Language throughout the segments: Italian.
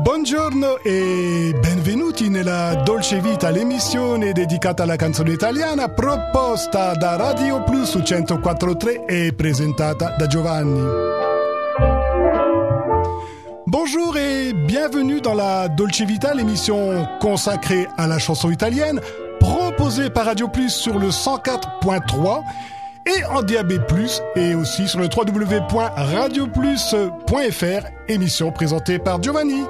Buongiorno e benvenuti nella Dolce Vita, l'emissione dedicata alla canzone italiana proposta da Radio Plus su 104.3 e presentata da Giovanni. Bonjour et bienvenue dans la Dolce Vita, l'émission consacrée à la chanson italienne, proposée par Radio Plus sur le 104.3 et en DAB+, et aussi sur le www.radioplus.fr, émission présentée par Giovanni.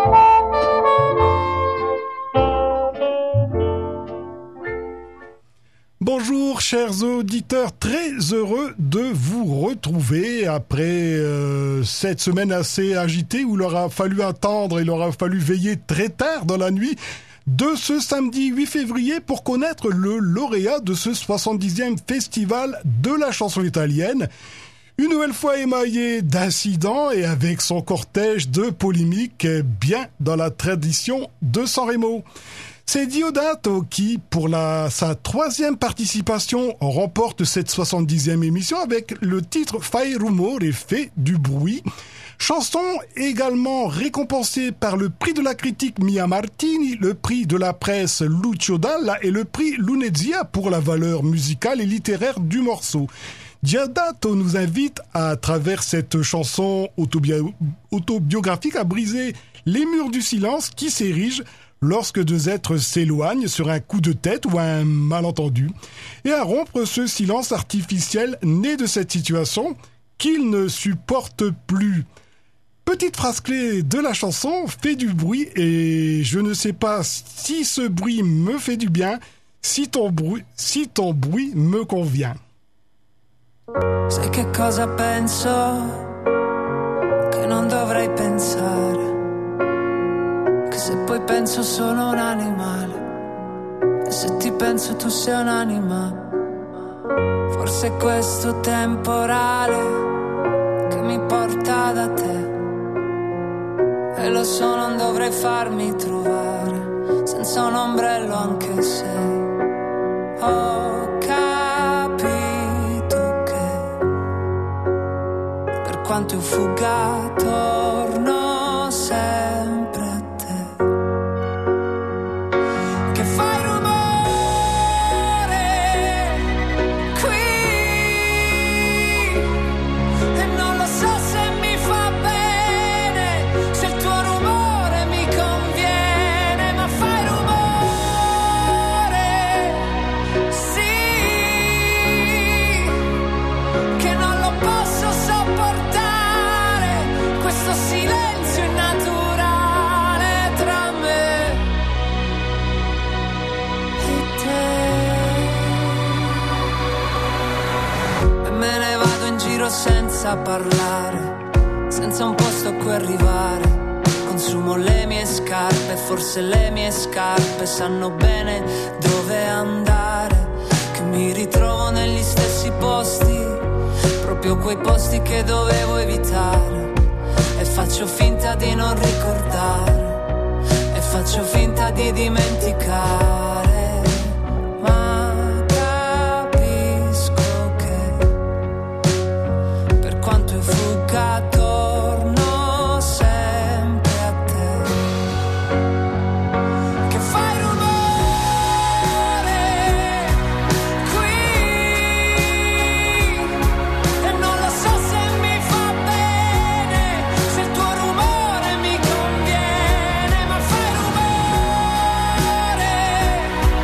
Bonjour chers auditeurs, très heureux de vous retrouver après cette semaine assez agitée où il aura fallu attendre, il aura fallu veiller très tard dans la nuit de ce samedi 8 février pour connaître le lauréat de ce 70e festival de la chanson italienne. Une nouvelle fois émaillé d'incidents et avec son cortège de polémiques bien dans la tradition de Sanremo. C'est Diodato qui, pour sa troisième participation, remporte cette 70e émission avec le titre Fai rumore et fait du bruit. Chanson également récompensée par le prix de la critique Mia Martini, le prix de la presse Lucio Dalla et le prix Lunezia pour la valeur musicale et littéraire du morceau. Diodato nous invite à travers cette chanson autobiographique à briser les murs du silence qui s'érigent lorsque deux êtres s'éloignent sur un coup de tête ou un malentendu, et à rompre ce silence artificiel né de cette situation qu'il ne supporte plus. Petite phrase clé de la chanson, fait du bruit, et je ne sais pas si ce bruit me fait du bien, si ton bruit me convient. Sai che cosa penso? Che non dovrei pensare. Che se poi penso sono un animale. E se ti penso tu sei un'anima. Forse è questo temporale che mi porta da te. E lo so, non dovrei farmi trovare senza un ombrello, anche se ho capito che per quanto io fugga torno sempre a te. Che fai rumore qui e non lo so se mi fa bene, se il tuo rumore mi conviene, ma fai rumore, sì, che non lo posso sopportare, questo silenzio innaturale tra me e te. E me ne vado in giro senza parlare, senza un posto a cui arrivare. Consumo le mie scarpe, forse le mie scarpe sanno bene dove andare. Che mi ritrovo negli stessi posti, proprio quei posti che dovevo evitare. E faccio finta di non ricordare, e faccio finta di dimenticare. Ma capisco che per quanto io fugga torno sempre a te. Che fai rumore qui e non lo so se mi fa bene, se il tuo rumore mi conviene, ma fai rumore,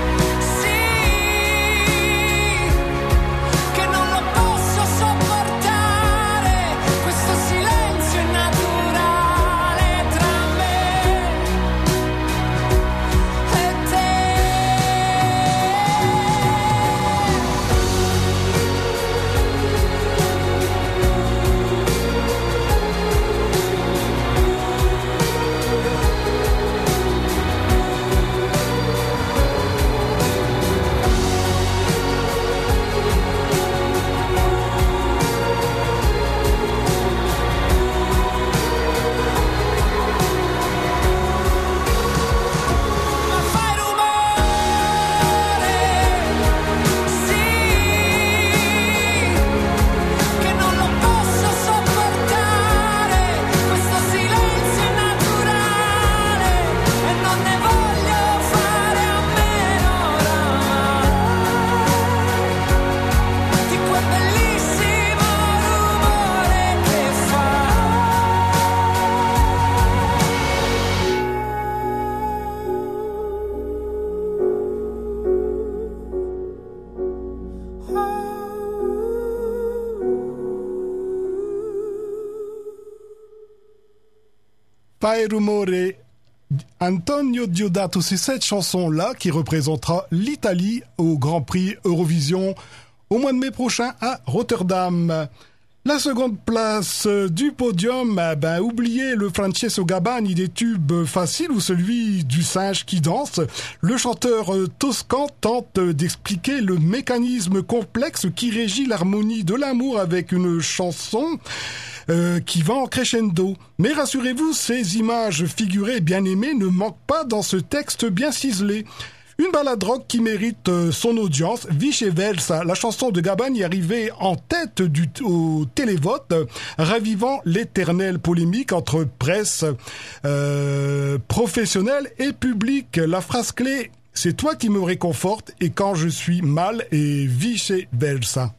Fai rumore. Antonio Diodato, c'est cette chanson-là qui représentera l'Italie au Grand Prix Eurovision au mois de mai prochain à Rotterdam. La seconde place du podium, oubliez le Francesco Gabbani des tubes faciles ou celui du singe qui danse. Le chanteur toscan tente d'expliquer le mécanisme complexe qui régit l'harmonie de l'amour avec une chanson qui va en crescendo. Mais rassurez-vous, ces images figurées bien aimées ne manquent pas dans ce texte bien ciselé. Une balade rock qui mérite son audience, Viceversa. La chanson de Gabbani arrivait en tête au télévote, ravivant l'éternelle polémique entre presse professionnelle et publique. La phrase clé, c'est toi qui me réconforte et quand je suis mal et viceversa.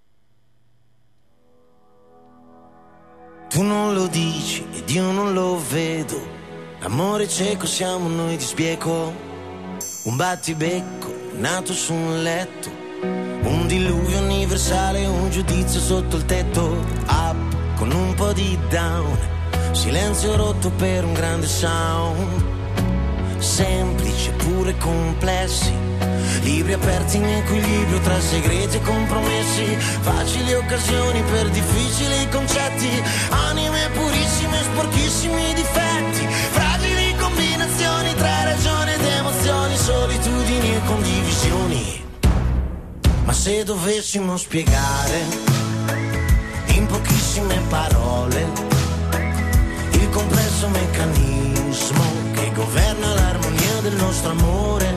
Tu non lo dici ed io non lo vedo, l'amore cieco siamo noi di sbieco. Un battibecco nato su un letto, un diluvio universale, un giudizio sotto il tetto. Up con un po' di down, silenzio rotto per un grande sound. Semplici pure complessi, libri aperti in equilibrio tra segreti e compromessi. Facili occasioni per difficili concetti, anime purissime, sporchissimi difetti. Fragili combinazioni tra ragione ed emozioni, solitudini e condivisioni. Ma se dovessimo spiegare in pochissime parole il complesso meccanismo che governa l'armonia del nostro amore,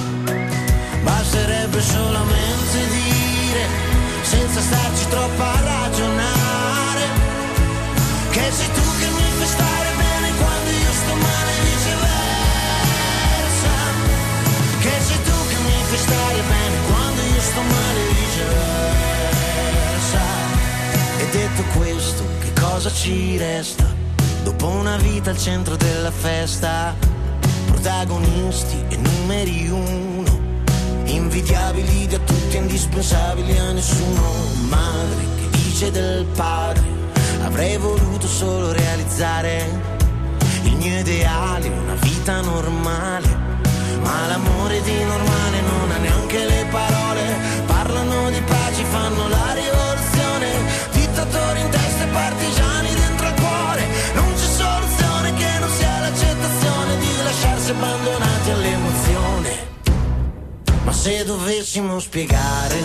basterebbe solamente dire, senza starci troppo a ragionare, che sei tu che mi fai stare bene quando io sto male e viceversa. Che sei tu che mi fai stare bene quando io sto male e viceversa. E detto questo, che cosa ci resta? Dopo una vita al centro della festa, protagonisti e numeri uno, invidiabili da tutti, indispensabili a nessuno. Madre che dice del padre, avrei voluto solo realizzare il mio ideale, una vita normale. Ma l'amore di normale non ha neanche le parole. Parlano di pace, fanno la rivoluzione, dittatori in testa e partigiani dentro al cuore. Non c'è soluzione che non sia l'accettazione di lasciarsi abbandonati all'emozione. Ma se dovessimo spiegare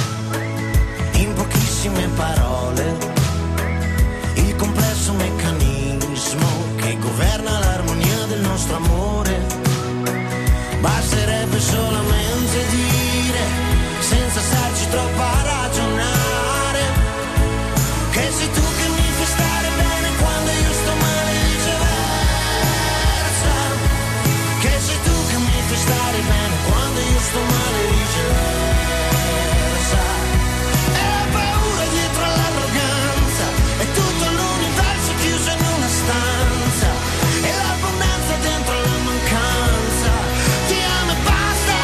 in pochissime parole il complesso meccanismo che governa l'armonia del nostro amore, basterebbe solamente dire, senza starci troppo a ragionare, che sei tu che mi fai stare bene quando io sto male e viceversa. Che sei tu che mi fai stare bene quando io sto male e viceversa. E la paura dietro all'arroganza, è tutto l'universo chiuso in una stanza, e l'abbondanza dentro la mancanza. Ti amo e basta,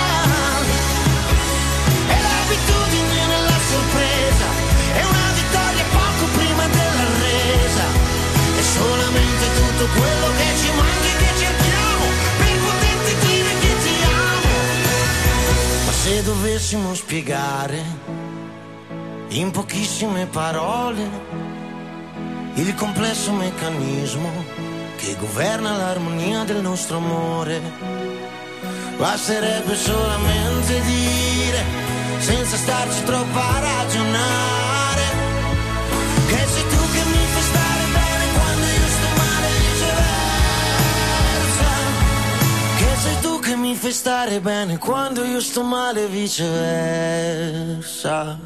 e l'abitudine nella sorpresa, è una vittoria poco prima della resa. È solamente tutto quello che ci manca e che cerchiamo per poterti dire che ti amo. Ma se dovessimo spiegare in pochissime parole il complesso meccanismo che governa l'armonia del nostro amore, basterebbe solamente dire, senza starci troppo a ragionare, che sei tu che mi fai stare bene quando io sto male e viceversa. Che sei tu che mi fai stare bene quando io sto male e viceversa.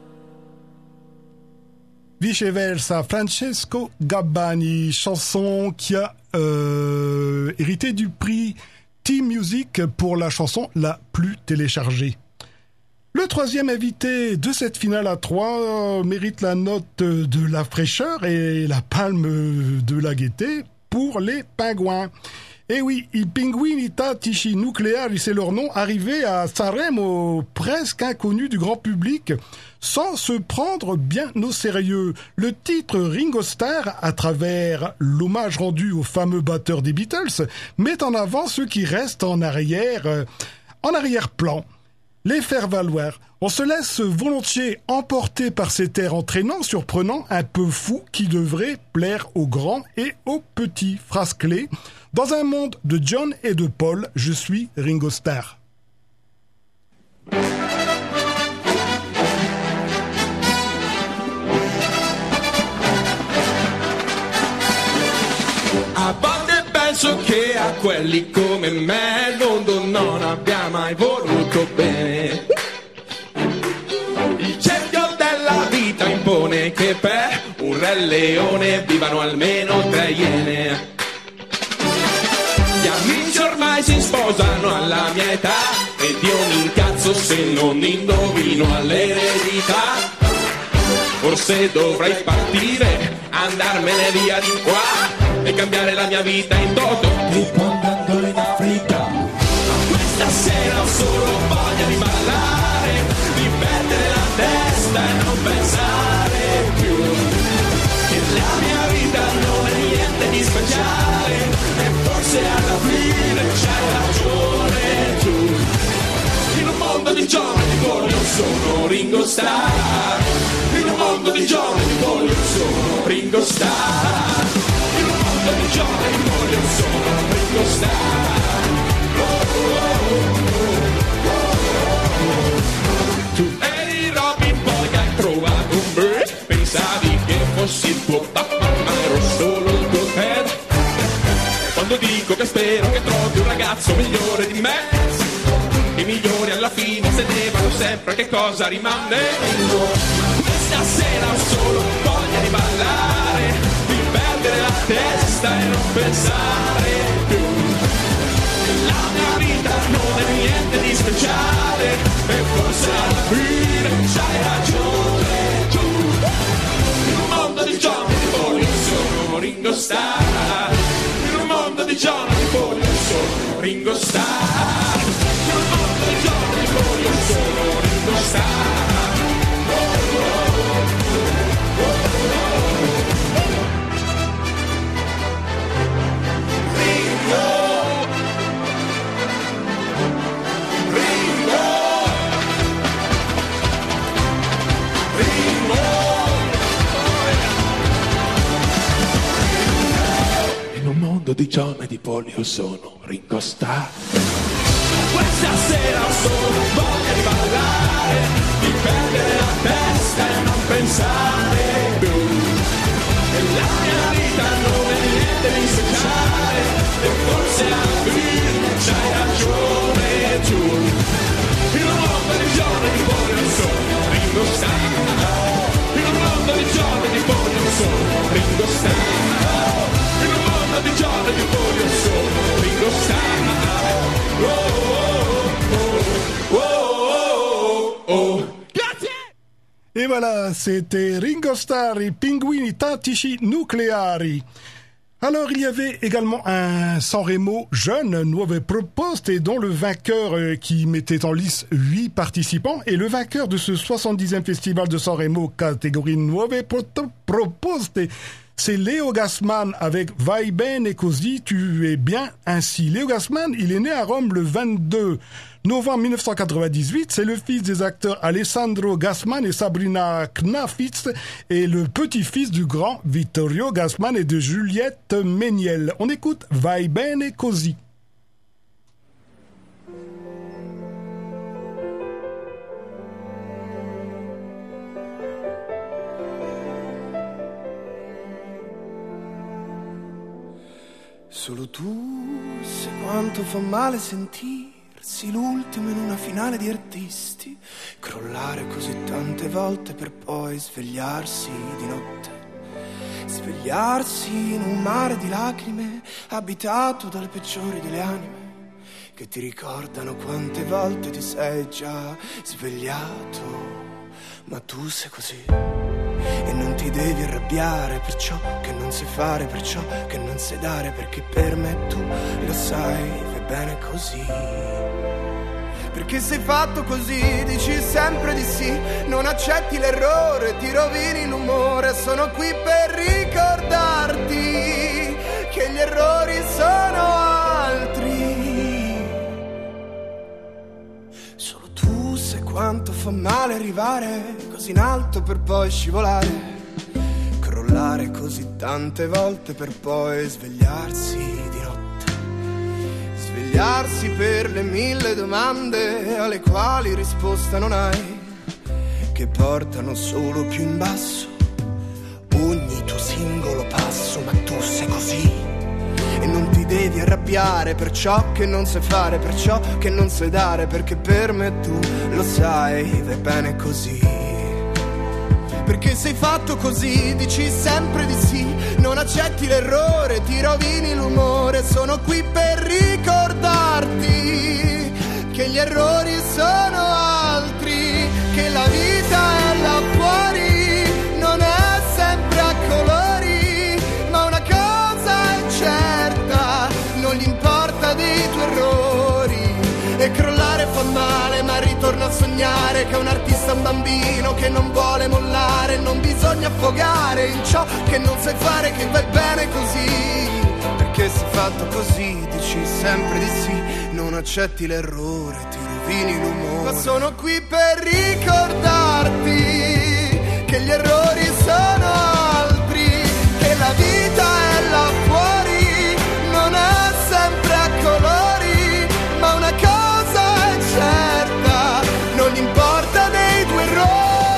Viceversa, Francesco Gabbani, chanson qui a hérité du prix T-Music pour la chanson la plus téléchargée. Le troisième invité de cette finale à 3 mérite la note de la fraîcheur et la palme de la gaieté pour les Pingouins. Et oui, i Pinguini Tattici Nucleari, c'est leur nom, arrivé à Sanremo, presque inconnu du grand public, sans se prendre bien au sérieux. Le titre Ringo Starr, à travers l'hommage rendu au fameux batteur des Beatles, met en avant ceux qui restent en arrière-plan. Les faire valoir. On se laisse volontiers emporter par cet air entraînant, surprenant, un peu fou, qui devrait plaire aux grands et aux petits. Phrase clé. Dans un monde de John et de Paul, je suis Ringo Starr. A volte penso che a quelli come me il mondo non abbia mai voluto bene. Il cerchio della vita impone che per un re leone vivano almeno 3 iene. Gli amici ormai si sposano alla mia età ed io mi incazzo se non indovino all'eredità. Forse dovrei partire, andarmene via di qua e cambiare la mia vita in toto, tipo andando in Africa. Ma questa sera ho solo voglia di ballare, di perdere la testa e non pensare più che la mia vita non è niente di speciale e forse alla fine c'hai ragione tu. In un mondo di John e di Paul io sono Ringo Starr. In un mondo di John e di Paul io sono Ringo Starr. In un mondo di John e di Paul io sono Ringo Starr. Tu eri Robin Boy che hai trovato me, pensavi che fossi il tuo papà ma ero solo il tuo Ted. Quando dico che spero che trovi un ragazzo migliore di me, i migliori alla fine se ne vanno sempre, che cosa rimane? Questa sera ho solo voglia di ballare, di perdere la testa e non pensare più. La mia vita non è niente di speciale e forse alla fine c'hai ragione tu. In un mondo di John e di Paul io sono Ringo Starr. In un mondo di John e di Paul io sono Ringo Starr. In un mondo di John e di Paul io sono Ringo Starr. Di John e di Paul io sono Ringo Starr. Questa sera ho solo voglia di ballare, di perdere la testa e non pensare più. E la mia vita non è niente di speciale e forse alla fine c'hai ragione tu. In un mondo di John e di Paul io sono Ringo Starr. In un mondo di John e di Paul io sono Ringo Starr. In un mondo di John e di Paul io sono Ringo Starr. Oh, oh, oh, oh, oh. Grazie. Et voilà, c'était Ringo Starr et Pinguini Tattici Nucleari. Alors, il y avait également un Sanremo jeune, Nuove Proposte, et dont le vainqueur qui mettait en lice 8 participants, et le vainqueur de ce 70e festival de Sanremo, catégorie Nuove Proposte, c'est Leo Gassman avec Vai bene così, tu es bien ainsi. Leo Gassman, il est né à Rome le 22 novembre 1998. C'est le fils des acteurs Alessandro Gassman et Sabrina Knafitz et le petit-fils du grand Vittorio Gassman et de Juliette Méniel. On écoute Vai bene così. Solo tu sai quanto fa male sentirsi l'ultimo in una finale di artisti, crollare così tante volte per poi svegliarsi di notte, svegliarsi in un mare di lacrime abitato dalle peggiori delle anime che ti ricordano quante volte ti sei già svegliato, ma tu sei così. E non ti devi arrabbiare per ciò che non sai fare, per ciò che non sai dare, perché per me tu lo sai, vai bene così. Perché sei fatto così, dici sempre di sì, non accetti l'errore, ti rovini l'umore. Sono qui per ricordarti che gli errori sono altri. Solo tu sai quanto fa male arrivare così in alto per poi scivolare, crollare così tante volte per poi svegliarsi di notte. Svegliarsi per le 1000 domande alle quali risposta non hai, che portano solo più in basso ogni tuo singolo passo. Ma tu sei così e non ti devi arrabbiare per ciò che non sai fare, per ciò che non sai dare, perché per me tu lo sai, vai bene così. Perché sei fatto così, dici sempre di sì, non accetti l'errore, ti rovini l'umore. Sono qui per ricordarti che gli errori sono altri, che la vita è là fuori, non è sempre a colori, ma una cosa è certa, non gli importa dei tuoi errori. E crollare fa male, ma ritorno a sognare che un artista è un bambino che non vuole mollare. Non bisogna affogare in ciò che non sai fare, che vai bene così. Perché sei fatto così, dici sempre di sì, non accetti l'errore, ti rovini l'umore. Ma sono qui per ricordarti che gli errori sono altri, che la vita è là fuori, non è sempre a colori, ma una cosa è certa, non gli importa dei tuoi errori.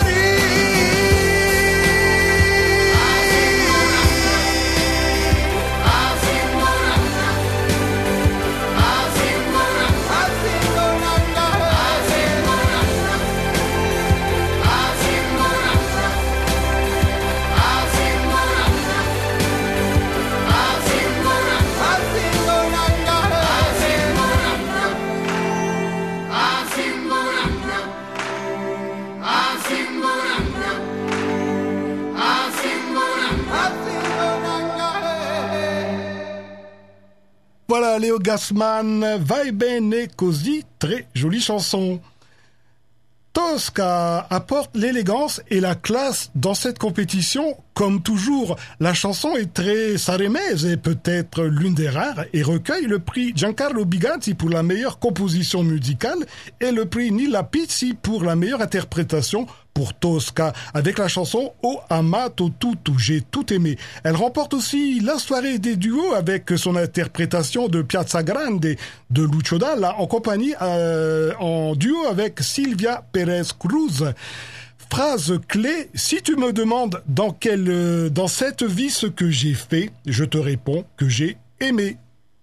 Voilà, Léo Gassman, Vai bene così, très jolie chanson. Tosca apporte l'élégance et la classe dans cette compétition. Comme toujours, la chanson est très saremaise et peut-être l'une des rares et recueille le prix Giancarlo Bigatti pour la meilleure composition musicale et le prix Nilla Pizzi pour la meilleure interprétation pour Tosca avec la chanson O amato tutto, j'ai tout aimé. Elle remporte aussi la soirée des duos avec son interprétation de Piazza Grande de Lucio Dalla en compagnie en duo avec Silvia Pérez Cruz. Phrase clé, si tu me demandes dans cette vie ce que j'ai fait, je te réponds que j'ai aimé.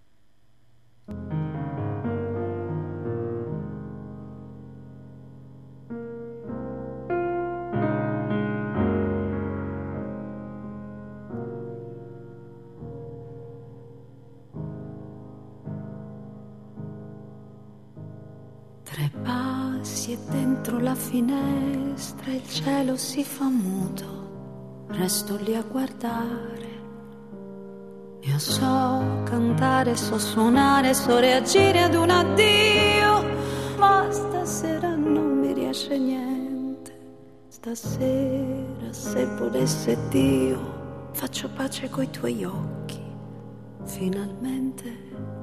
Tre passi e dentro la finestra il cielo si fa muto, resto lì a guardare. Io so cantare, so suonare, so reagire ad un addio, ma stasera non mi riesce niente. Stasera se volesse Dio faccio pace coi tuoi occhi, finalmente.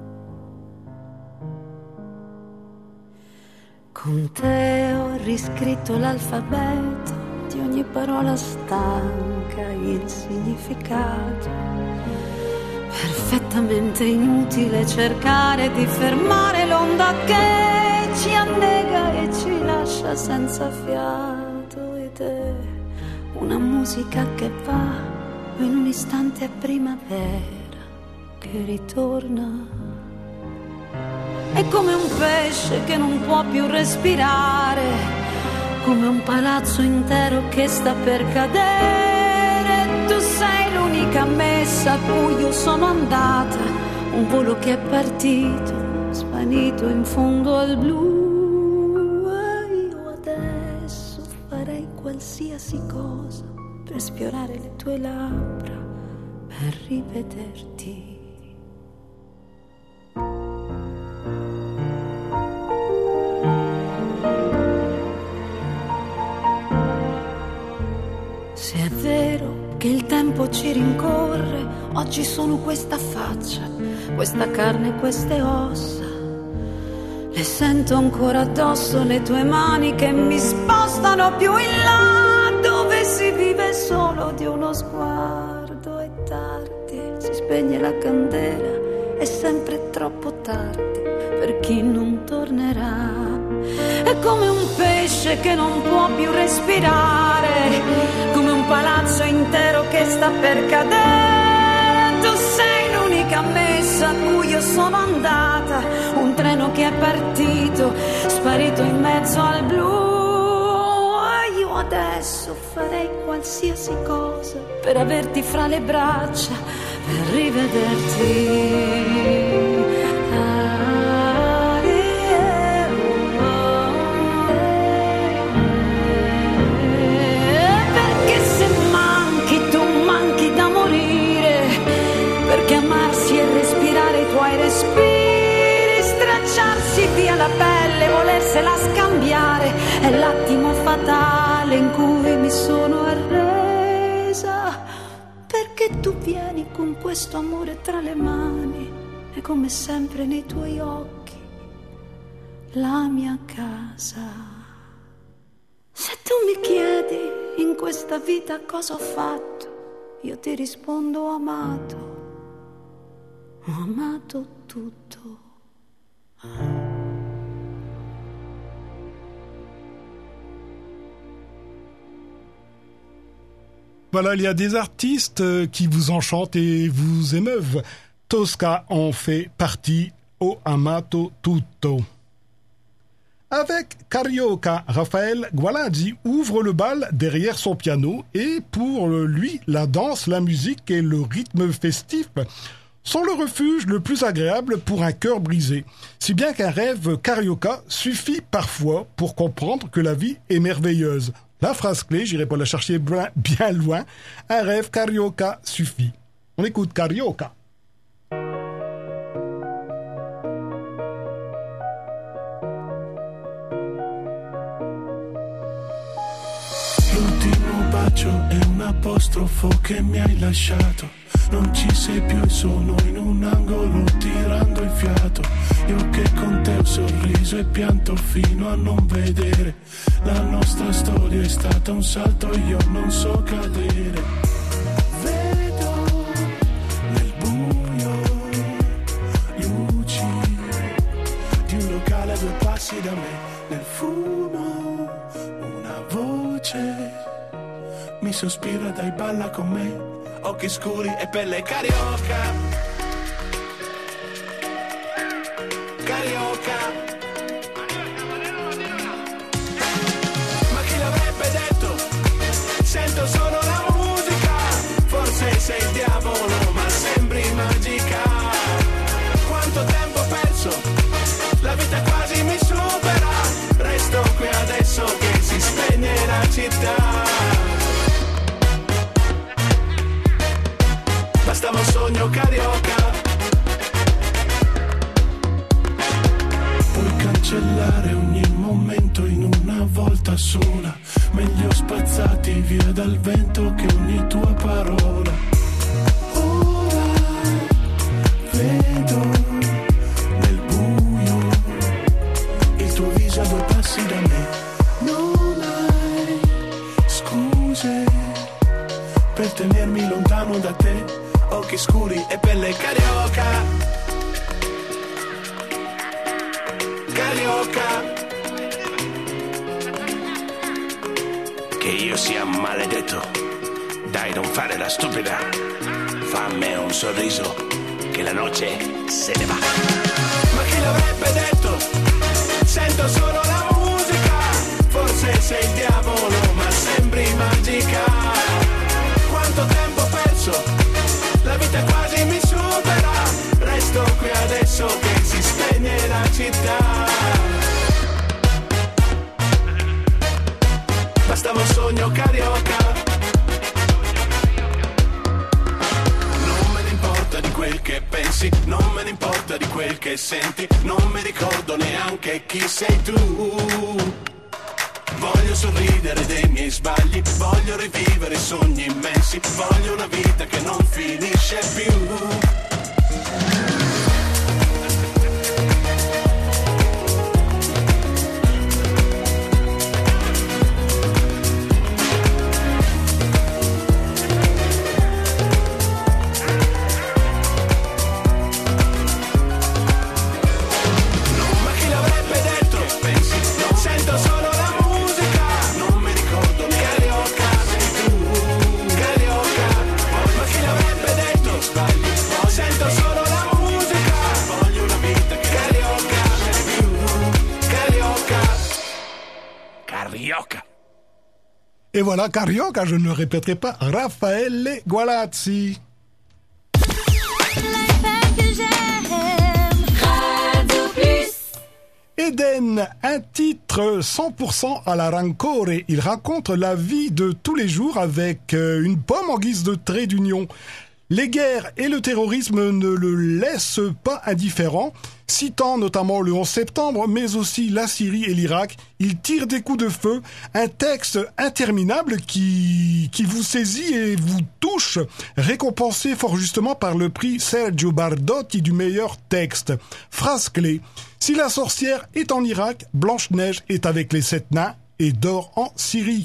Con te ho riscritto l'alfabeto di ogni parola stanca, il significato. Perfettamente inutile cercare di fermare l'onda che ci annega e ci lascia senza fiato. Ed è una musica che va in un istante a primavera che ritorna. È come un pesce che non può più respirare, come un palazzo intero che sta per cadere. Tu sei l'unica messa a cui io sono andata, un volo che è partito, svanito in fondo al blu. E io adesso farei qualsiasi cosa per per sfiorare le tue labbra, per rivederti. Se è vero che il tempo ci rincorre, oggi sono questa faccia, questa carne, queste ossa. Le sento ancora addosso le tue mani che mi spostano più in là, dove si vive solo di uno sguardo. È tardi, si spegne la candela, è sempre troppo tardi per chi non tornerà. È come un pesce che non può più respirare, come un palazzo intero che sta per cadere. Tu sei l'unica messa a cui io sono andata, un treno che è partito, sparito in mezzo al blu. E io adesso farei qualsiasi cosa per averti fra le braccia, per rivederti. Respiri, stracciarsi via la pelle, volersela scambiare, è l'attimo fatale in cui mi sono arresa, perché tu vieni con questo amore tra le mani e come sempre nei tuoi occhi la mia casa. Se tu mi chiedi in questa vita cosa ho fatto, io ti rispondo ho amato tutto. Voilà, il y a des artistes qui vous enchantent et vous émeuvent. Tosca en fait partie, Ho amato tutto. Avec Carioca, Raphaël Gualandi ouvre le bal derrière son piano et pour lui, la danse, la musique et le rythme festif sont le refuge le plus agréable pour un cœur brisé. Si bien qu'un rêve carioca suffit parfois pour comprendre que la vie est merveilleuse. La phrase clé, j'irai pas la chercher bien loin, un rêve carioca suffit. On écoute Carioca. L'ultimo bacio è un apostrofo che mi hai lasciato. Non ci sei più e sono in un angolo tirando il fiato. Io che con te ho sorriso e pianto fino a non vedere. La nostra storia è stata un salto e io non so cadere. Vedo nel buio luci di un locale a 2 passi da me. Nel fumo una voce mi sospira, dai balla con me. Occhi scuri e pelle carioca. Carioca. Ma chi l'avrebbe detto? Sento solo la musica. Forse sei il diavolo, ma sembri magica. Quanto tempo ho perso, la vita quasi mi supera. Resto qui adesso che si spegne la città. Bastava un sogno carioca. Puoi cancellare ogni momento in una volta sola. Meglio spazzati via dal vento che ogni tua parola. Ora vedo nel buio il tuo viso a 2 passi da me. Non hai scuse per tenermi lontano da te. Occhi scuri e pelle carioca. Carioca. Che io sia maledetto, dai non fare la stupida. Fammi un sorriso che la noce se ne va. Ma chi l'avrebbe detto? Sento solo la musica. Forse sei il diavolo, ma sembri magica. Quanto tempo ho perso, la vita quasi mi supera. Resto qui adesso che si spegne la città. Bastava un sogno carioca. pensi, non me ne importa di quel che senti, non mi ricordo neanche chi sei tu. Voglio sorridere dei miei sbagli, voglio rivivere sogni immensi, voglio una vita che non finisce più. Et voilà, Carioca, je ne répéterai pas, Raffaele Gualazzi. Eden, un titre 100% à la Rancore. Il raconte la vie de tous les jours avec une pomme en guise de trait d'union. Les guerres et le terrorisme ne le laissent pas indifférent. Citant notamment le 11 septembre, mais aussi la Syrie et l'Irak, il tire des coups de feu, un texte interminable qui vous saisit et vous touche, récompensé fort justement par le prix Sergio Bardotti du meilleur texte. Phrase clé: si la sorcière est en Irak, Blanche-Neige est avec les 7 nains et dort en Syrie.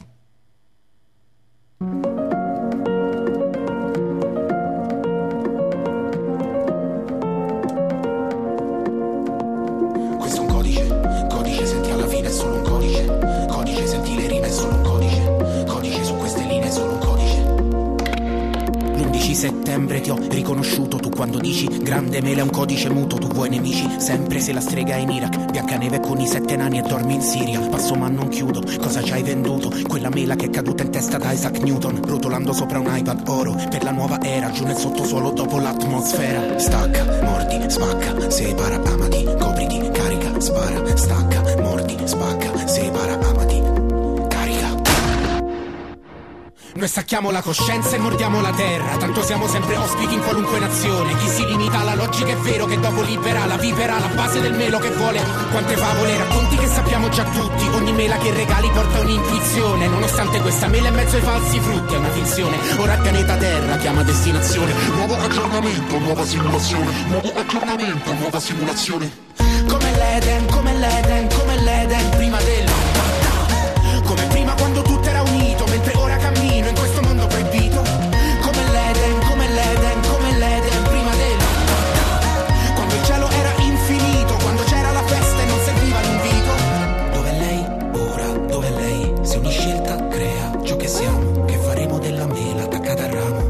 Settembre ti ho riconosciuto, tu quando dici grande mela è un codice muto, tu vuoi nemici sempre se la strega è in Iraq, Biancaneve con i 7 nani e dormi in Siria, passo ma non chiudo, cosa ci hai venduto? Quella mela che è caduta in testa da Isaac Newton, rotolando sopra un iPad oro, per la nuova era, giù nel sottosuolo dopo l'atmosfera. Stacca, mordi, spacca, separa, amati, copriti, carica, spara, stacca, mordi, spacca, separa, amati, carica. Noi stacchiamo la coscienza e mordiamo la terra, tanto siamo sempre ospiti in qualunque nazione. Chi si limita alla logica è vero che dopo libera la vipera, la base del melo che vuole. Quante favole, racconti che sappiamo già tutti, ogni mela che regali porta un'intuizione. Nonostante questa mela in mezzo ai falsi frutti è una finzione. Ora il pianeta Terra chiama destinazione. Nuovo aggiornamento, nuova simulazione. Nuovo aggiornamento, nuova simulazione. Come l'Eden, come l'Eden, come l'Eden prima del... Come prima quando tutto era unito, mentre ora cammino in questo mondo proibito. Come l'Eden, come l'Eden, come l'Eden prima del... Quando il cielo era infinito, quando c'era la festa e non serviva l'invito. Dov'è lei? Ora, dov'è lei? Se ogni scelta crea ciò che siamo, che faremo della mela attaccata al ramo.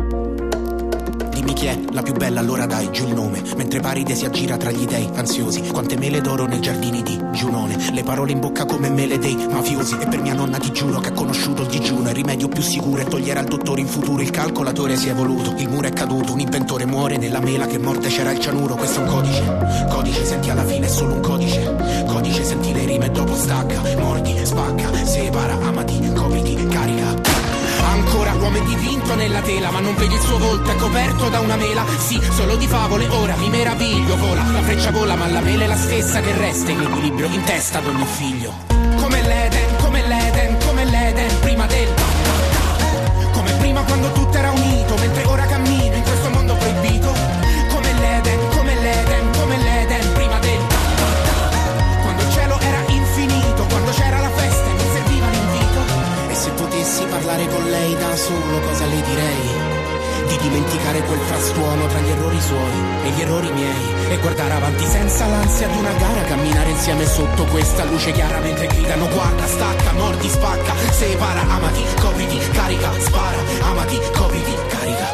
Dimmi chi è la più bella, allora dai giù il nome, mentre Paride si aggira tra gli dei ansiosi. Quante mele d'oro nei giardini di Giunone, le parole in bocca come mele dei mafiosi. E per mia nonna ti giuro che ha conosciuto il digiuno, il rimedio più sicuro è togliere al dottore in futuro. Il calcolatore si è evoluto, il muro è caduto, un inventore muore, nella mela che morte c'era il cianuro. Questo è un codice, codice senti alla fine è solo un codice. Codice senti le rime e dopo stacca, mordi, spacca, separa, amati, copriti, carica. Ancora l'uomo è dipinto nella tela, ma non vedi il suo volto, è coperto da una mela. Sì, solo di favole, ora mi meraviglio. Vola, la freccia vola, ma la mela è la stessa che resta in equilibrio in testa ad ogni figlio. Come l'Eden, come l'Eden, come l'Eden prima del... Come prima quando tutto era unito, mentre ora cammino in questo mondo proibito. Come l'Eden, come l'Eden, come l'Eden prima del... Quando il cielo era infinito, quando c'era la festa e non serviva l'invito. E se potessi parlare con lei da solo, cosa le direi? Di dimenticare quel frastuono tra gli errori suoi e gli errori miei, e guardare avanti senza l'ansia di una gara, camminare insieme sotto questa luce chiara mentre gridano guarda, stacca, mordi, spacca, separa, amati, copriti, carica, spara, amati, copriti, carica.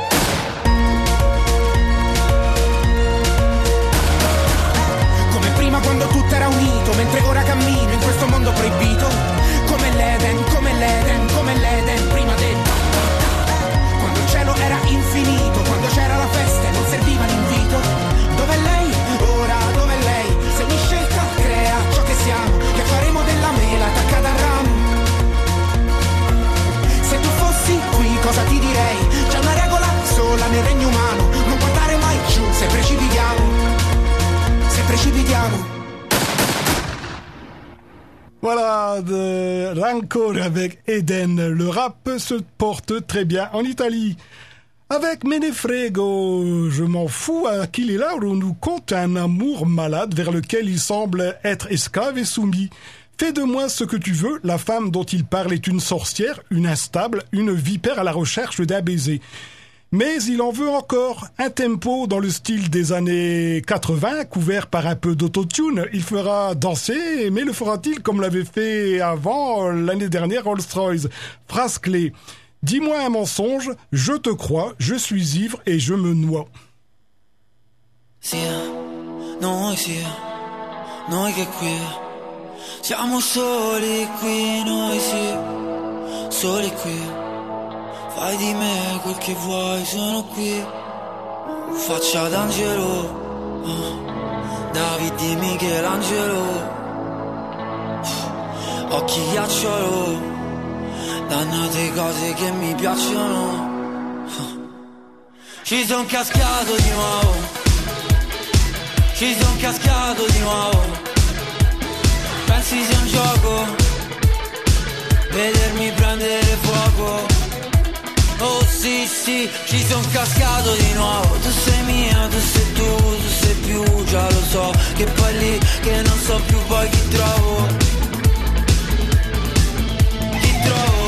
Come prima quando tutto era unito, mentre ora cammino in questo mondo proibito. Come l'Eden, come l'Eden, come l'Eden prima del... Quando il cielo era infinito, quando c'era la festa e non serviva l'invito. Dov'è lei? Ora dov'è lei? Se ogni scelta crea ciò che siamo, che faremo della mela attaccata al ramo. Se tu fossi qui cosa ti direi? C'è una regola Malade, Rancore avec Eden. Le rap se porte très bien en Italie. Avec Menefrego, je m'en fous, Achille Lauro nous conte un amour malade vers lequel il semble être esclave et soumis. Fais de moi ce que tu veux, la femme dont il parle est une sorcière, une instable, une vipère à la recherche d'un baiser. Mais il en veut encore. Un tempo dans le style des années 80, couvert par un peu d'autotune. Il fera danser, mais le fera-t-il comme l'avait fait avant l'année dernière Rolls-Royce? Phrase clé. Dis-moi un mensonge, je te crois, je suis ivre et je me noie. Sì, noi sì, noi che qui siamo soli qui, noi sì, soli qui. Fai di me quel che vuoi, sono qui. Faccia d'angelo, David di Michelangelo, occhi ghiacciolo, dannate cose che mi piacciono. Ci son cascato di nuovo, ci son cascato di nuovo. Pensi sia un gioco, vedermi prendere fuoco. Oh sì sì, ci son cascato di nuovo. Tu sei mia, tu sei tu sei più, già lo so. Che poi lì, che non so più poi chi trovo. Chi trovo.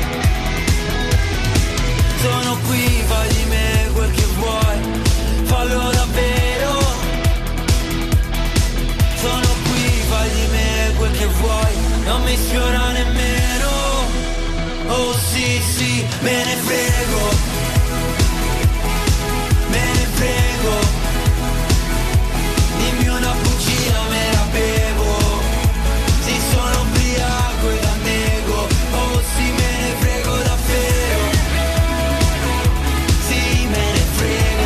Sono qui, fai di me quel che vuoi, fallo davvero. Sono qui, fai di me quel che vuoi, non mi sfiora nemmeno. Oh sì sì, me ne frego, me ne frego. Dimmi una bugia, me la bevo. Sì, sono ubriaco e la nego. Oh sì, me ne frego davvero. Sì, me ne frego.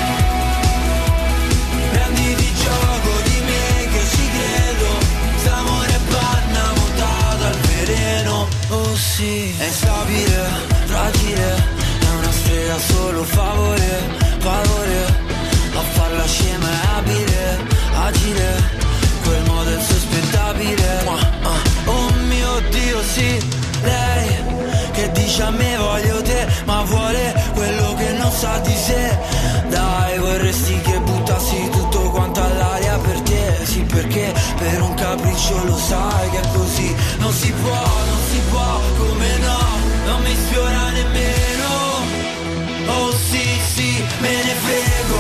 Prenditi gioco di me che ci credo. S'amore è panna montata al veleno. Oh sì, è instabile, fragile, è una strega solo favore, favore. A farla scema è abile, agile, quel modo è insospettabile. Oh mio Dio sì, lei che dice a me voglio te, ma vuole quello che non sa di sé. Dai, vorresti che buttassi tutto quanto all'aria per te. Sì, perché per un capriccio lo sai che è così. Non si può, come no, non mi sfiora nemmeno. Oh sì, sì, me ne frego,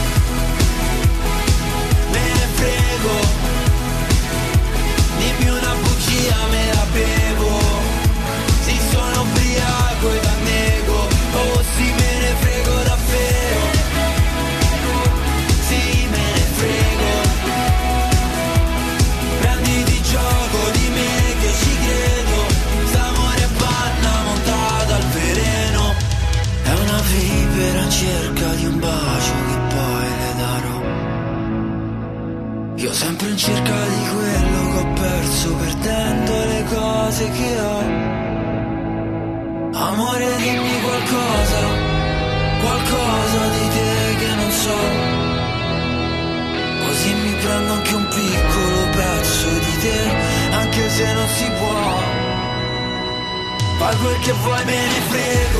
me ne frego. Dimmi una bugia, me la bevo. Sì, sono ubriaco e la nego. Oh sì, me ne frego davvero. Sì, me ne frego. Prenditi gioco di me che ci credo. S'amore è panna montata al veleno. È una vipera in cerca di un bacio che poi le darò. Io sempre in cerca di quello che ho perso, perdendo le cose che ho. Amore, dimmi qualcosa, qualcosa di te che non so. Così mi prendo anche un piccolo pezzo di te, anche se non si può. Fai quel che vuoi, me ne frego,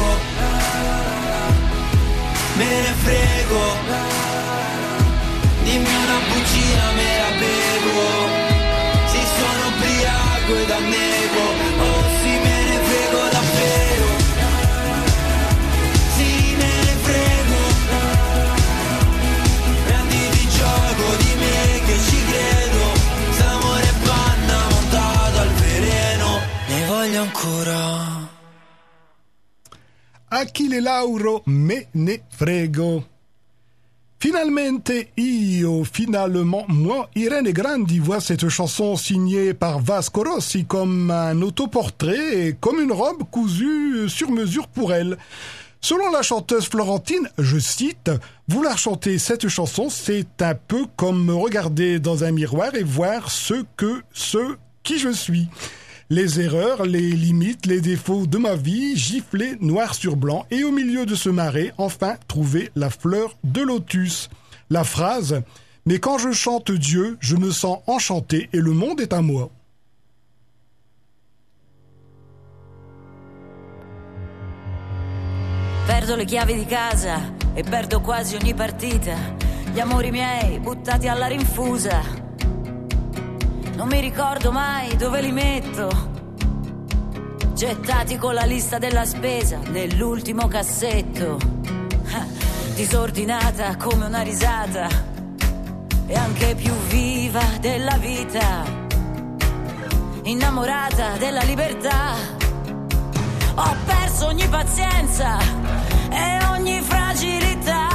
me ne frego. Dimmi una bugia, me la bevo. Sì, sono ubriaco e da nego. Oh sì, me ne frego davvero. Sì, me ne frego. Prenditi gioco di me che ci credo. S'amore è panna montata al veleno. Ne voglio ancora. Achille Lauro, me ne frego. Finalmente, finalement, moi, Irene Grandi voit cette chanson signée par Vasco Rossi comme un autoportrait et comme une robe cousue sur mesure pour elle. Selon la chanteuse Florentine, je cite, « Vouloir chanter cette chanson, c'est un peu comme me regarder dans un miroir et voir qui je suis. » Les erreurs, les limites, les défauts de ma vie, giflés noir sur blanc, et au milieu de ce marais, enfin, trouver la fleur de lotus. La phrase « Mais quand je chante Dieu, je me sens enchanté et le monde est à moi ». Perdo le chiavi di casa e perdo quasi ogni partita. Gli amori miei buttati alla rinfusa. Non mi ricordo mai dove li metto. Gettati con la lista della spesa nell'ultimo cassetto. Disordinata come una risata e anche più viva della vita. Innamorata della libertà. Ho perso ogni pazienza e ogni fragilità.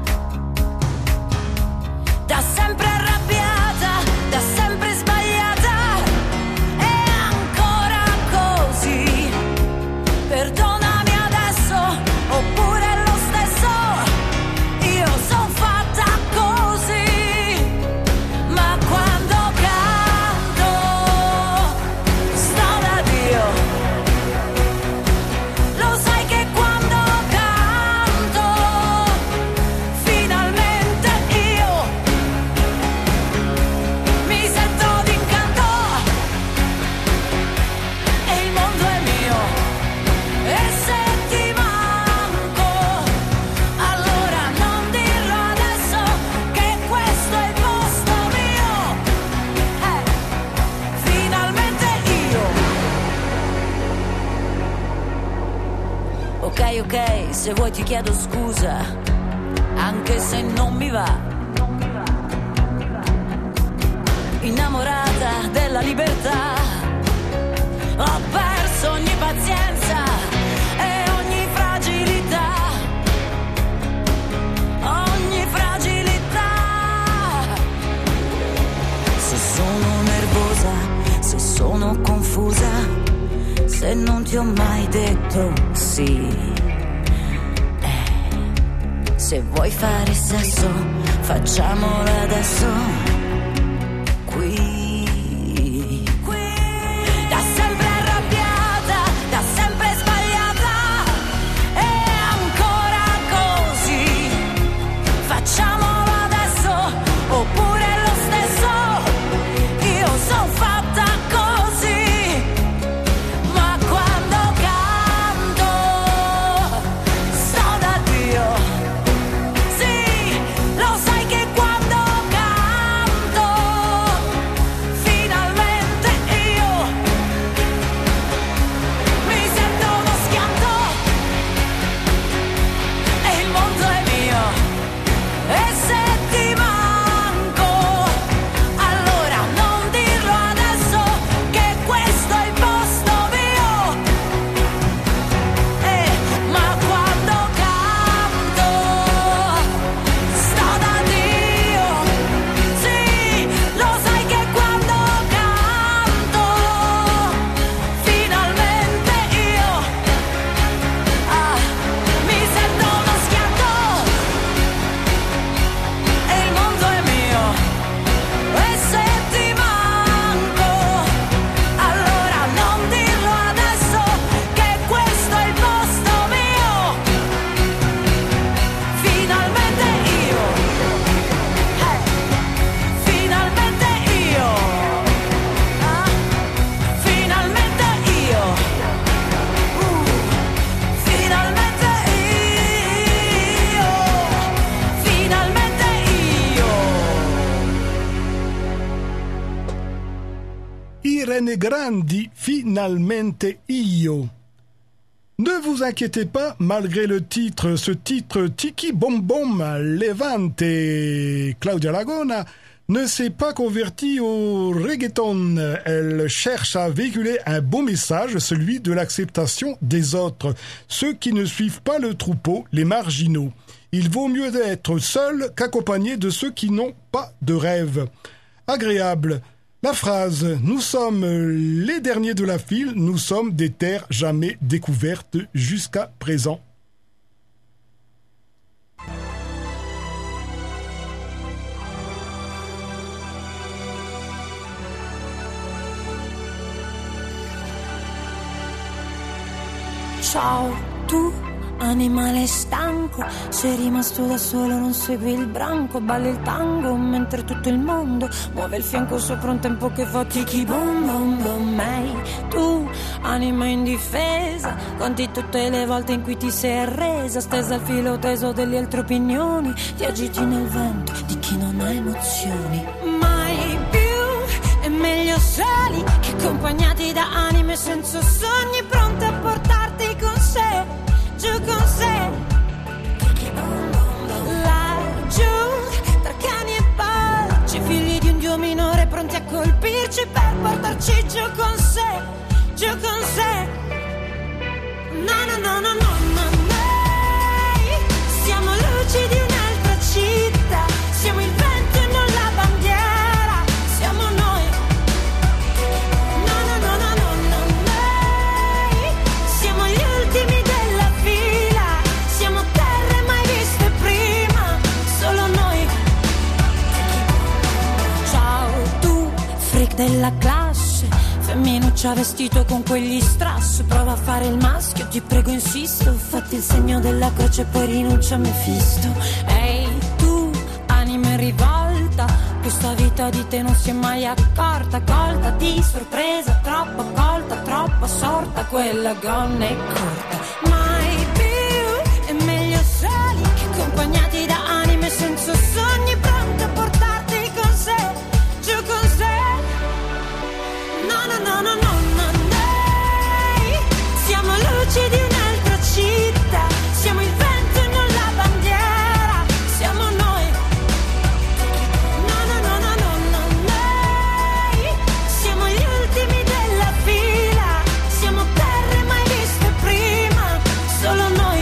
Da sempre arrabbiata, da sempre sbagliata. E ancora così. Perdonami adesso, oppure lo stesso. Io son fatta così. Ma quando canto sto da Dio. Lo sai che quando canto finalmente io mi sento d'incanto e il mondo è mio. E se ti manco, allora non dirlo adesso che questo è il posto mio. Finalmente io. Ok, se vuoi ti chiedo scusa, anche se non mi va. Innamorata della libertà, ho perso ogni pazienza e ogni fragilità. Ogni fragilità. Se sono nervosa, se sono confusa, se non ti ho mai detto sì. Se vuoi fare sesso, facciamolo adesso. Qui. Da sempre arrabbiata, da sempre sbagliata. E ancora così. Facciamolo adesso, oppure lo stesso. Io son fatta così. Ma quando canto sto da Dio. Sì, lo sai che quando canto finalmente io mi sento uno schianto e il mondo è mio. E se ti manco, allora non dirlo adesso che questo è il posto mio. Ma quando canto sto da Dio. Sì, lo sai che quando canto finalmente io mi sento uno schianto e il mondo è mio. E se ti manco, allora non dirlo adesso che questo è il posto mio. Finalmente io. Finalmente io. Finalmente io. Finalmente io. Finalmente io. Irene Grandi, finalmente io. Ne vous inquiétez pas, malgré le titre, ce titre Tiki Bom Bom Levante, Claudia Lagona ne s'est pas convertie au reggaeton. Elle cherche à véhiculer un beau message, celui de l'acceptation des autres, ceux qui ne suivent pas le troupeau, les marginaux. Il vaut mieux être seul qu'accompagné de ceux qui n'ont pas de rêve. Agréable. La phrase « Nous sommes les derniers de la file, nous sommes des terres jamais découvertes jusqu'à présent ». Ciao, tu animale stanco, sei rimasto da solo, non segui il branco, balli il tango mentre tutto il mondo muove il fianco sopra un tempo che fa tiki boom boom boom. Ehi, tu, anima indifesa, conti tutte le volte in cui ti sei arresa, stesa al filo teso delle altre opinioni, ti agiti nel vento di chi non ha emozioni. Mai più, è meglio soli che accompagnati da anime senza sogni, pronte a portarti con sé, giù con sé. Laggiù, tra cani e porci, figli di un dio minore pronti a colpirci per portarci giù con sé, giù con sé. No, no, no, no, no, no, noi siamo luci di un'altra città, siamo il vento e non la bandiera, siamo noi. No, no, no, no, no, no, noi siamo gli ultimi della fila, siamo terre mai viste prima, solo noi. Ciao tu, freak della classe, femminuccia vestito con quegli strass, prova a fare il maschio, ti prego insisto, fatti il segno della croce e poi rinuncia a Mefisto. Ehi tu, anima in rivolta, questa vita di te non si è mai accorta, colta di sorpresa, troppo colta, troppo assorta, quella gonna è corta. Mai più, è meglio soli che accompagnati da anime senza sogni, pronte a portarti con sé, giù con sé. No, no, no, no, no, no, noi siamo luci di un'altra città, siamo il vento e non la bandiera, siamo noi. No, no, no, no, no, no, noi siamo gli ultimi della fila, siamo terre mai viste prima, solo noi.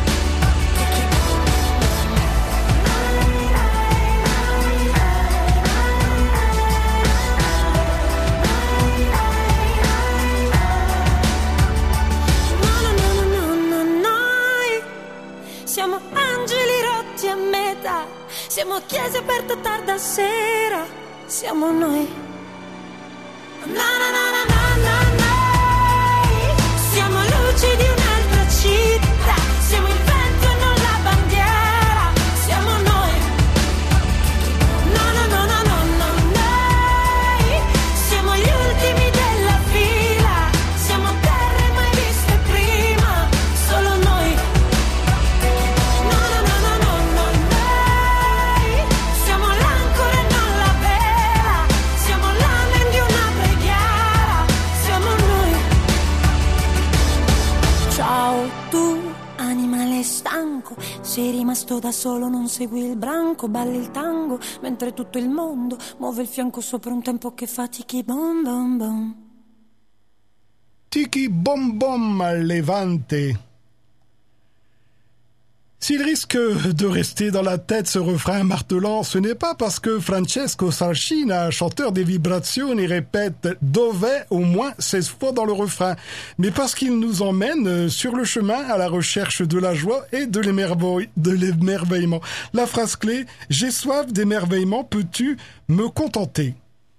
Siamo angeli rotti a metà, siamo chiese aperte tarda sera, siamo noi. Na na na na na na, noi siamo luci di un'altra città, siamo il vento e non la bandiera, siamo noi. No, no, no, no, no, no, noi siamo gli ultimi della fila, siamo terre mai viste prima, solo noi. No, no, no, no, no, no, noi siamo l'ancore e non la vela, siamo l'amen di una preghiera, siamo noi. Ciao tu, animale stanco, sei rimasto da solo, non segui il branco, balli il tango mentre tutto il mondo muove il fianco sopra un tempo che fa tiki bom bom bom. Tiki bom bom Levante. S'il risque de rester dans la tête ce refrain martelant, ce n'est pas parce que Francesco Sarcina, chanteur des Vibrazioni, répète Dov'è au moins 16 fois dans le refrain, mais parce qu'il nous emmène sur le chemin à la recherche de la joie et de l'émerveillement. La phrase clé « J'ai soif d'émerveillement, peux-tu me contenter ?»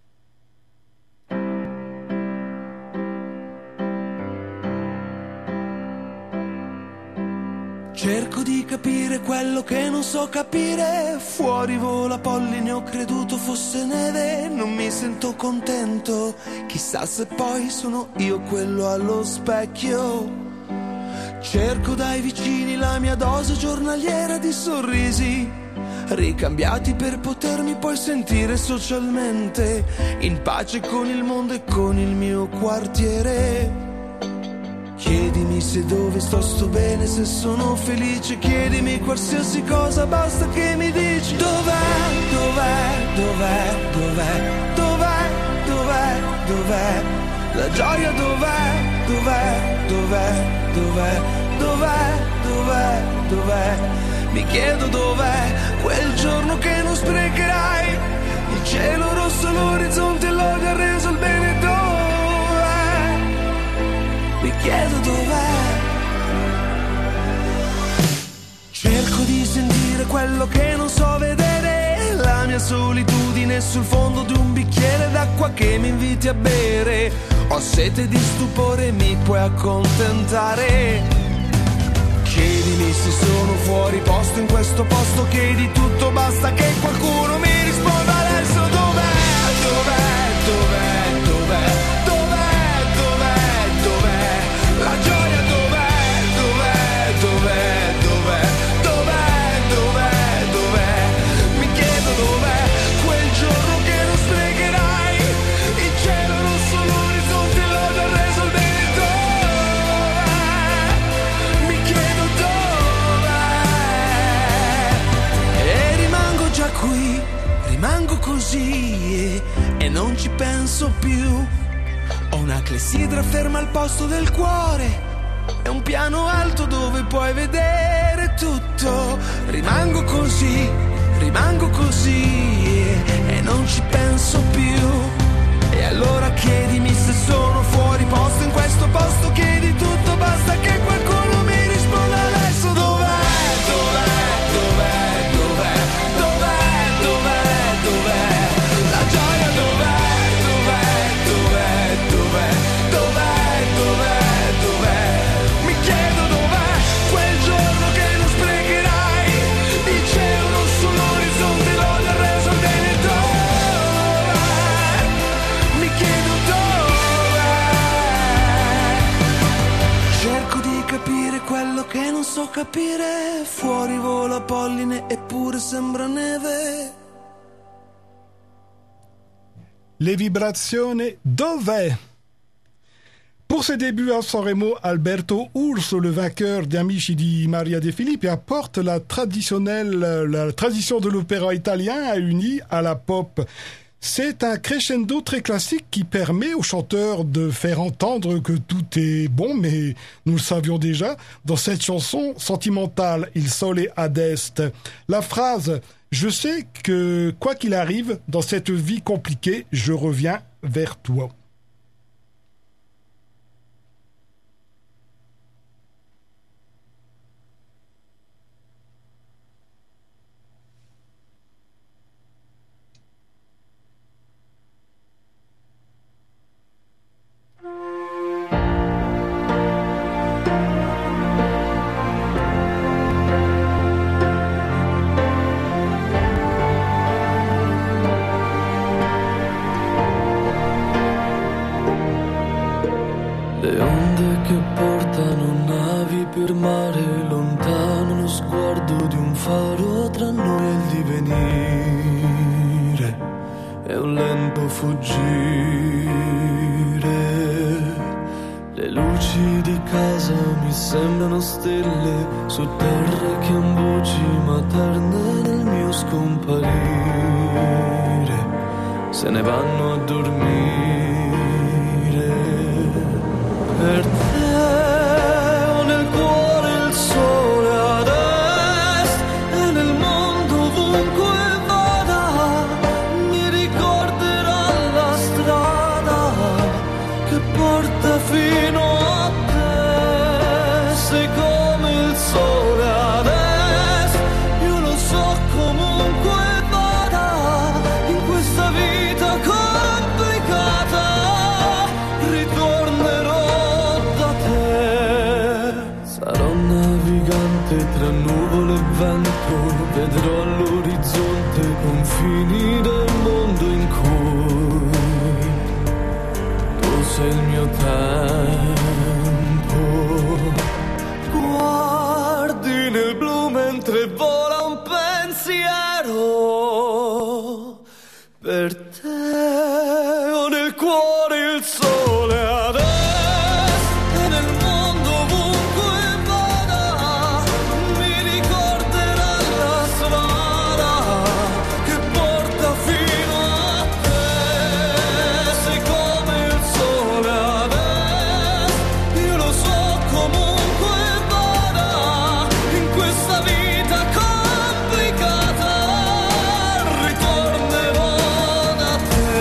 Cerco di capire quello che non so capire, fuori vola polline, ho creduto fosse neve, non mi sento contento, chissà se poi sono io quello allo specchio. Cerco dai vicini la mia dose giornaliera di sorrisi, ricambiati per potermi poi sentire socialmente in pace con il mondo e con il mio quartiere. Chiedimi se dove sto bene, se sono felice, chiedimi qualsiasi cosa, basta che mi dici dov'è, dov'è, dov'è, dov'è, dov'è, dov'è, dov'è, la gioia dov'è, dov'è, dov'è, dov'è, dov'è, dov'è, dov'è, mi chiedo dov'è quel giorno che non sprecherai, il cielo rosso, l'orizzonte, l'odio ha reso il bene dov'è. Mi chiedo dov'è. Cerco di sentire quello che non so vedere, la mia solitudine sul fondo di un bicchiere d'acqua che mi inviti a bere. Ho sete di stupore, mi puoi accontentare. Chiedimi se sono fuori posto in questo posto, chiedi tutto, basta che qualcuno mi risponda adesso. Dov'è, dov'è, dov'è, dov'è, dov'è, dov'è, dov'è, la gioia dov'è, dov'è, dov'è, dov'è, dov'è, dov'è, dov'è, mi chiedo dov'è quel giorno che non sfregherai, il cielo rosso, l'orizzonte, l'odio, il reso, il benedetto, mi chiedo dov'è, e rimango già qui, rimango così e non ci penso più. Ho una clessidra ferma al posto del cuore e un piano alto dove puoi vedere tutto. Rimango così e non ci penso più. E allora chiedimi se sono fuori posto in questo posto, chiedi tutto, basta che qualcuno mi risponda adesso. Dov'è, dov'è, dov'è, dov'è, dov'è, dov'è, dov'è, la gioia dov'è, dov'è, dov'è, dov'è, dov'è, dov'è, dov'è, mi chiedo dov'è quel giorno che non sprecherai, il cielo rosso, l'orizzonte, l'odio, il reso, il benedetto, mi chiedo dov'è. Cerco di capire quello che non so capire, fuori vola polline eppure sembra neve. Les vibrazioni dov'è? Pour ses débuts à Sanremo, Alberto Urso, le vainqueur des Amici di Maria De Filippi, apporte la tradition de l'opéra italien unie à la pop. C'est un crescendo très classique qui permet au chanteur de faire entendre que tout est bon, mais nous le savions déjà, dans cette chanson sentimentale, Il Sole ad Est. La phrase « Je sais que quoi qu'il arrive, dans cette vie compliquée, je reviens vers toi ». Le onde che portano navi per mare, lontano lo sguardo di un faro tra noi e il divenire, è un lento fuggire. Le luci di casa mi sembrano stelle su terre che han voci materne nel mio scomparire, se ne vanno a dormire. Per te ho nel cuore il sole ad est e nel mondo ovunque vada mi ricorderà la strada che porta fino a te. Sei come il sole ad est, io lo so comunque vada in questa vita complicata. Tra nuvole e vento vedrò all'orizzonte i confini del mondo in cui tu sei il mio tempo. Guardi nel blu mentre vola un pensiero, per te ho nel cuore il sole ad est. Ritornerò da te.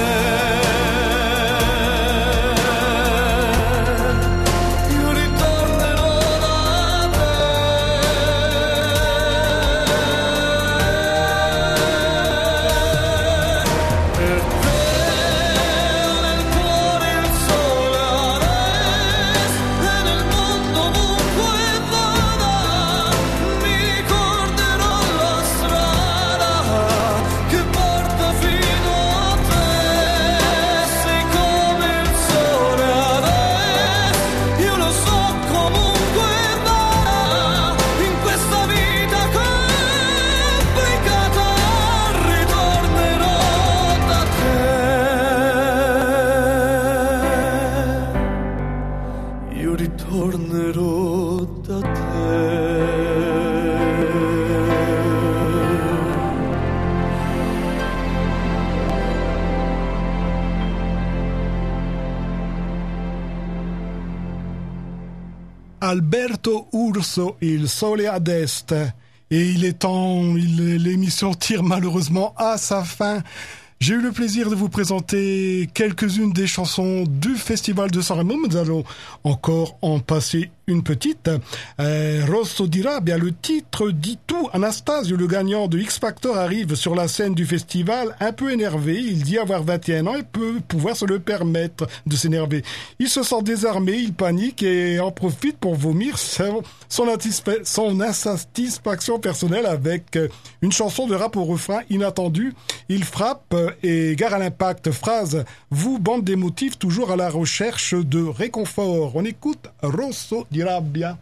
Alberto Urso, Il Sole ad Est. Et il est temps, l'émission tire malheureusement à sa fin. J'ai eu le plaisir de vous présenter quelques-unes des chansons du Festival de Sanremo. Nous allons encore en passer une petite. Rosso di Rabbia, le titre dit tout. Anastasio, le gagnant de X Factor, arrive sur la scène du festival un peu énervé. Il dit avoir 21 ans et peut pouvoir se le permettre de s'énerver. Il se sent désarmé, il panique et en profite pour vomir son insatisfaction personnelle avec une chanson de rap au refrain inattendu. Il frappe et gare à l'impact. Phrase: vous, bande d'émotifs, toujours à la recherche de réconfort. On écoute Rosso di Rabbia.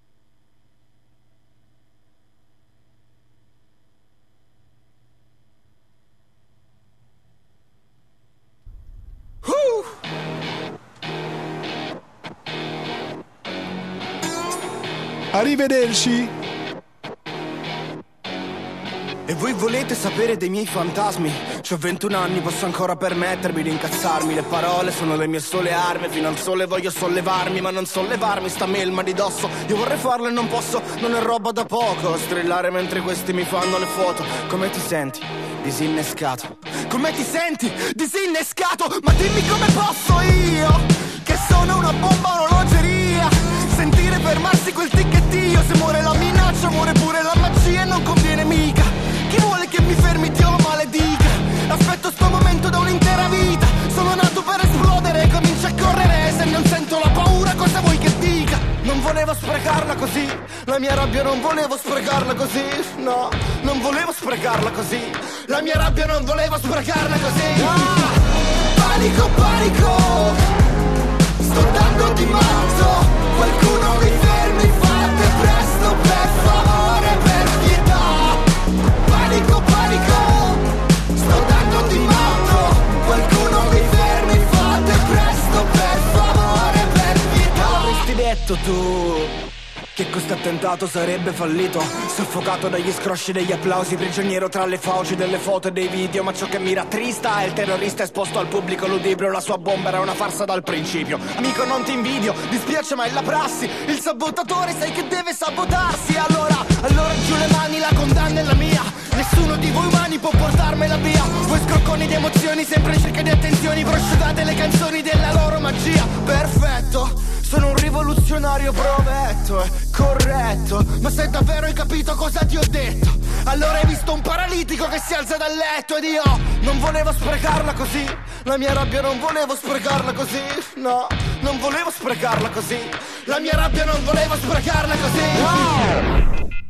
Arrivederci. E voi volete sapere dei miei fantasmi? C'ho 21 anni, posso ancora permettermi di incazzarmi. Le parole sono le mie sole armi. Fino al sole voglio sollevarmi, ma non sollevarmi sta melma di dosso. Io vorrei farlo e non posso, non è roba da poco. Strillare mentre questi mi fanno le foto. Come ti senti? Disinnescato. Come ti senti? Disinnescato. Ma dimmi come posso io, che sono una bomba orologeria, sentire fermarsi quel ticchettio. Se muore la minaccia, muore pure la magia e non conviene mica. Chi vuole che mi fermi Dio lo maledica. Aspetto sto momento da un'intera vita. Sono nato per esplodere, comincio a correre. Se non sento la paura cosa vuoi che dica? Non volevo sprecarla così, la mia rabbia non volevo sprecarla così. No, non volevo sprecarla così, la mia rabbia non volevo sprecarla così. Ah, panico, panico, sto dando di matto. Qualcuno mi fermi, fate presto per favore, per pietà. Panico, panico, sto dando di matto. Qualcuno mi fermi, fate presto per favore, per pietà. Avresti detto tu che questo attentato sarebbe fallito, soffocato dagli scrosci degli applausi, prigioniero tra le fauci delle foto e dei video. Ma ciò che mi rattrista è il terrorista esposto al pubblico ludibrio. La sua bomba era una farsa dal principio. Amico, non ti invidio, dispiace ma è la prassi. Il sabotatore sai che deve sabotarsi. Allora giù le mani, la condanna è la mia. Nessuno di voi umani può portarmela via. Voi scrocconi di emozioni, sempre in cerca di attenzioni, prosciutate le canzoni della loro magia. Perfetto, sono un rivoluzionario, prometto, è corretto. Ma se davvero hai capito cosa ti ho detto, allora hai visto un paralitico che si alza dal letto. Ed io non volevo sprecarla così, la mia rabbia non volevo sprecarla così. No, non volevo sprecarla così, la mia rabbia non volevo sprecarla così. No!